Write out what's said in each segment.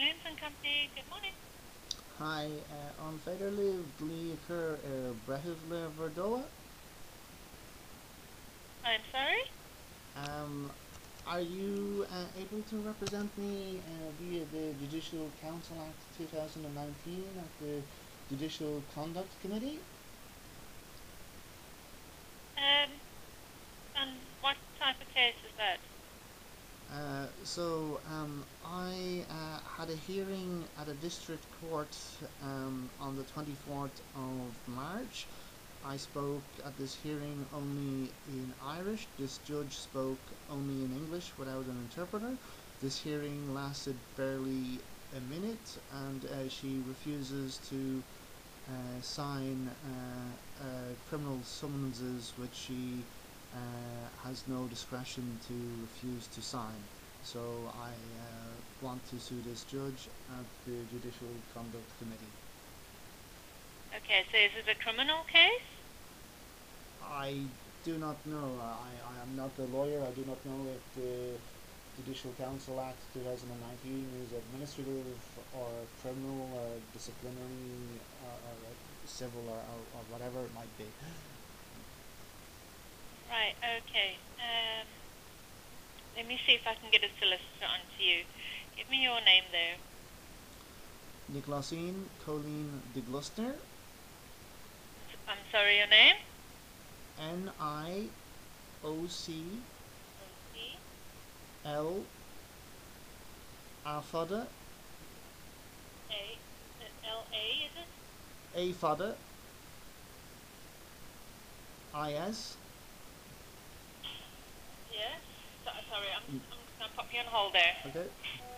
Jones and Company. Good morning. Hi, on Federliv Gleeker Brehivle Verdoa. I'm sorry. Um, are you able to represent me via the Judicial Council Act 2019 at the Judicial Conduct Committee? And what type of case is that? I had a hearing at a district court on the 24th of March. I spoke at this hearing only in Irish. This judge spoke only in English without an interpreter. This hearing lasted barely a minute, and she refuses to sign criminal summonses which she has no discretion to refuse to sign. So I want to sue this judge at the Judicial Conduct Committee. Okay, so is it a criminal case? I do not know. I am not a lawyer. I do not know if the Judicial Council Act 2019 is administrative or criminal or disciplinary or civil or whatever it might be. Right, okay. Let me see if I can get a solicitor onto you. Give me your name there. Nicolasin Colleen de Gloucester. I'm sorry, your name? NIOCLLA O-C. Afada A-L-A, is it? Afada IS. Yes. Sorry, I'm just going to pop you on hold there. Okay.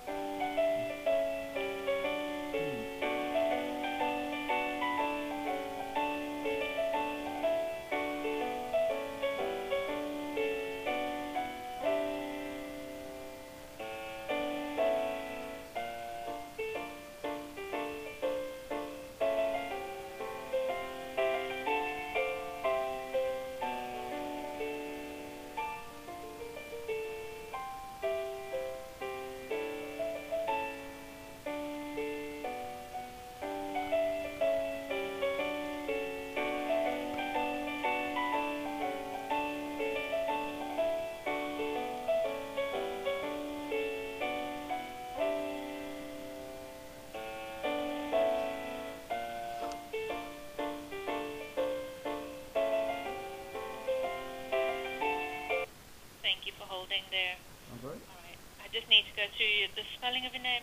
Thank you for holding there. Okay. All right. I just need to go through the spelling of your name.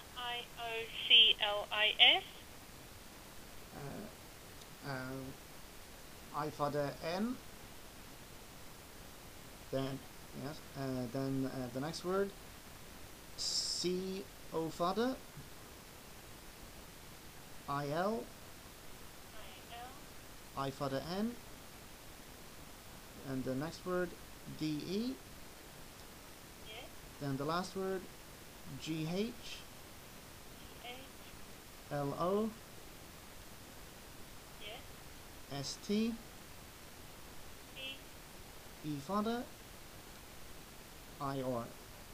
Nioclis. Ifada N. Then yes. Then the next word C Ofada IL I-L. Ifada N. And the next word DE. Yes. Then the last word GH G-H. LO Yes. ST T. Ifada IOR. All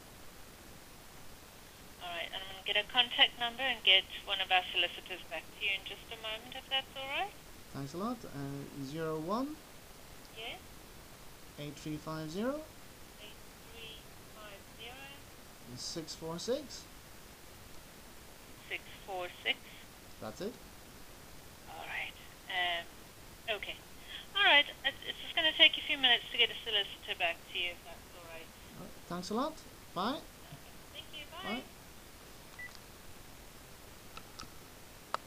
right, and I'm going to get a contact number and get one of our solicitors back to you in just a moment, if that's all right. Thanks a lot. 01 Yes. 8350 8350 646. 646. That's it. All right. Okay. All right. It's just going to take a few minutes to get a solicitor back to you, if that's all right. Thanks a lot. Bye. Okay. Thank you. Bye. Bye.